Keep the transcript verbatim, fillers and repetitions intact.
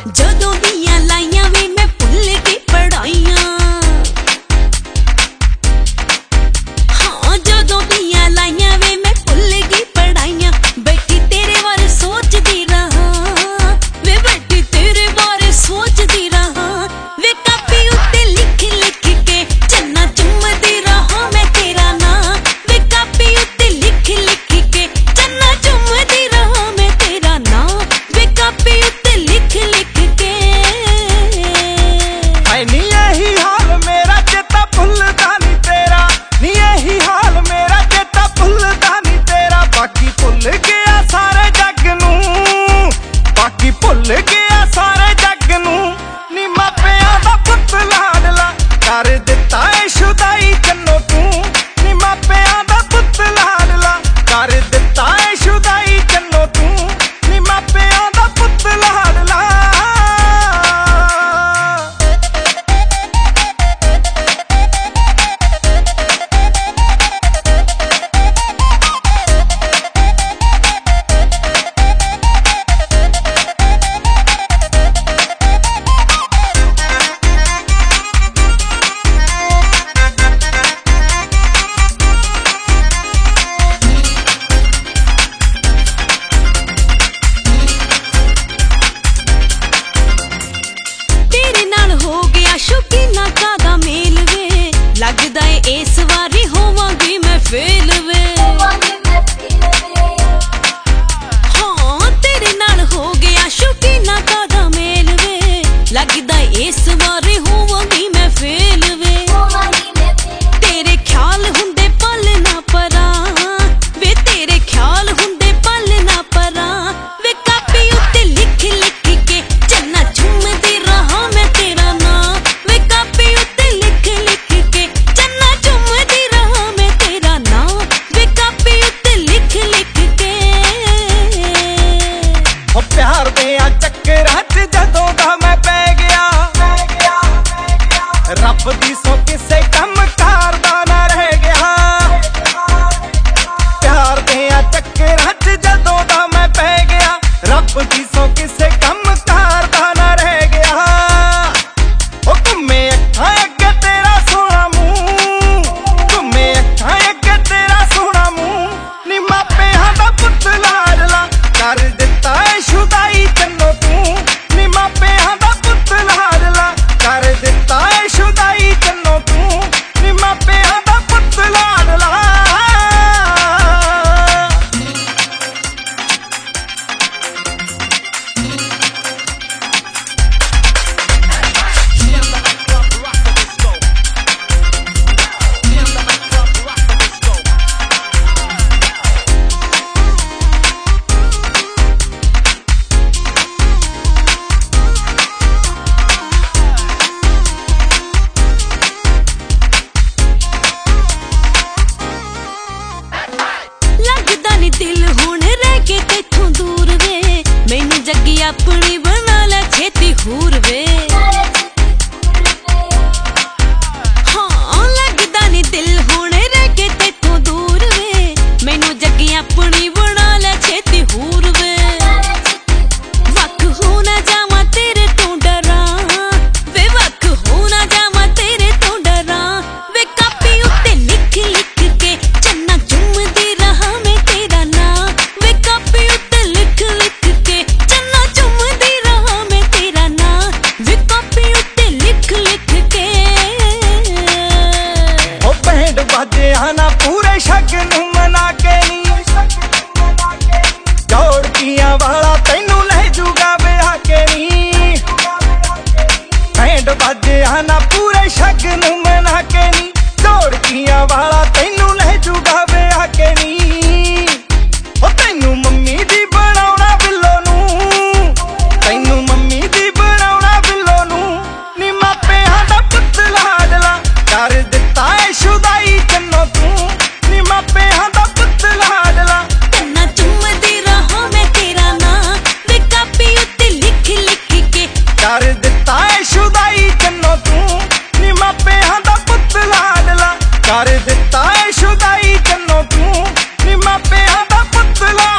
जदों दियां लाइयां वे मैं भुल के पढ़ाइयां। हाँ जदों दियां लाइयां वे मैं भुल के पढ़ाइयां। बैठी तेरे बारे सोचदी रहा वे बैठी तेरे बारे सोचदी रहा। वे कापी उत्ते लिख लिख के चन्ना चुमदी रहा मैं तेरा नां। वे कापी उत्ते लिख लिख के चन्ना चुमदी रहा मैं तेरा नां। वे कापी उत्ते लिख लिख के हाय नी यही हाल मेरा चेता भुलदा नी तेरा। नी यही हाल मेरा चेता भुलदा नी तेरा। बाकी भुल गया सारे जग नूं, बाकी भुल गया सारे जग नूं। नी मापियां दा पुत्त लाडला कर दिता ऐ शुदाई चन्नो तू। नी मापियां दा पुत्त लाडला कर दिता ऐ शुदाई चन्नो तू। नी मापियां दा पुत्त लाडला। शौकीना कादा मेल वे लगदा ए इस वारी होवांगी मैं फेल वे। हाँ तेरे नाल हो गया शौकीना कादा मेल वे लगदा ए इस वारी होवांगी मैं फेल वे। तेरे ख्याल हुंदे पल ना परा वे तेरे ख्याल हुंदे पल ना परा। वे कापी उत्ते लिख लिख के चन्ना चुमदी रहा मैं तेरा नां। वे कापी उत्ते लिख लिख के चन्ना चुमदी रहा मैं तेरा नां। वे कापी उत्ते लिख लिख के ओ प्यार दियां चक्करां च जदों दा मैं पै गया। रब दी सौ किसे कम करदा ना रह गया। प्यार दियां चक्करां च जदों दा मैं पै गया। रब दी सौ किसे कम करदा ना रह गया। ओ घुमे अखां अगे तेरा सोहना मूंह, घुमे अखां अगे तेरा सोहना मूंह। नी मापियां दा पुत्त लाडला कर दिता ऐ शुदाई चन्नो तू। नी मापियां दा पुत्त लाडला कर दिता ऐ शुदाई चन्नो तू। नी मापियां दा पुत्त लाडला। लगदा नी दिल हुण रह के तेथों दूर वे। मैनू जग्गी अपनी बना लै छेती हूर वे। हाँ लगदा नी दिल हुण रह के तेथों दूर वे। मैनू जग्गी अपनी बना लै छेती हूर वे। वख हो ना जावां तेरे तो डरां वे वख हो ना जावां तेरे तो डरां। वे कापी उत्ते लिख लिख के चन्ना चुमदी रहा मैं तेरा नां। वे कापी उत्ते लिख लिख के चन्ना चुमदी रहा मैं तेरा नां। वे कापी उत्ते लिख लिख के ओ बैंड बाजिया ना पूरे शगन मना के नी। जोड़कियां वाला तैनू ले जूगा ब्याह के नी। बैंड बाजिया ना पूरे शगन मना के नी। जोड़कियां वाला तैनू ले जूगा ब्याह के नी। ओ तैनू मम्मी दी बनाउणा बिल्लो नूं, तैनू मम्मी दी बनाउणा बिल्लो नूं। नी मापियां दा पुत्त लाडला कर दिता ऐ शुदाई चन्नो तू। नी मापियां दा पुत्त लाडला चन्ना चुमदी रहा मैं तेरा नां। वे कापी उत्ते लिख लिख के कर दिता ऐ शुदाई चन्नो तू। नी मापियां दा पुत्त लाडला कर दिता ऐ शुदाई चन्नो तू। नी मापियां दा पुत्त लाडला।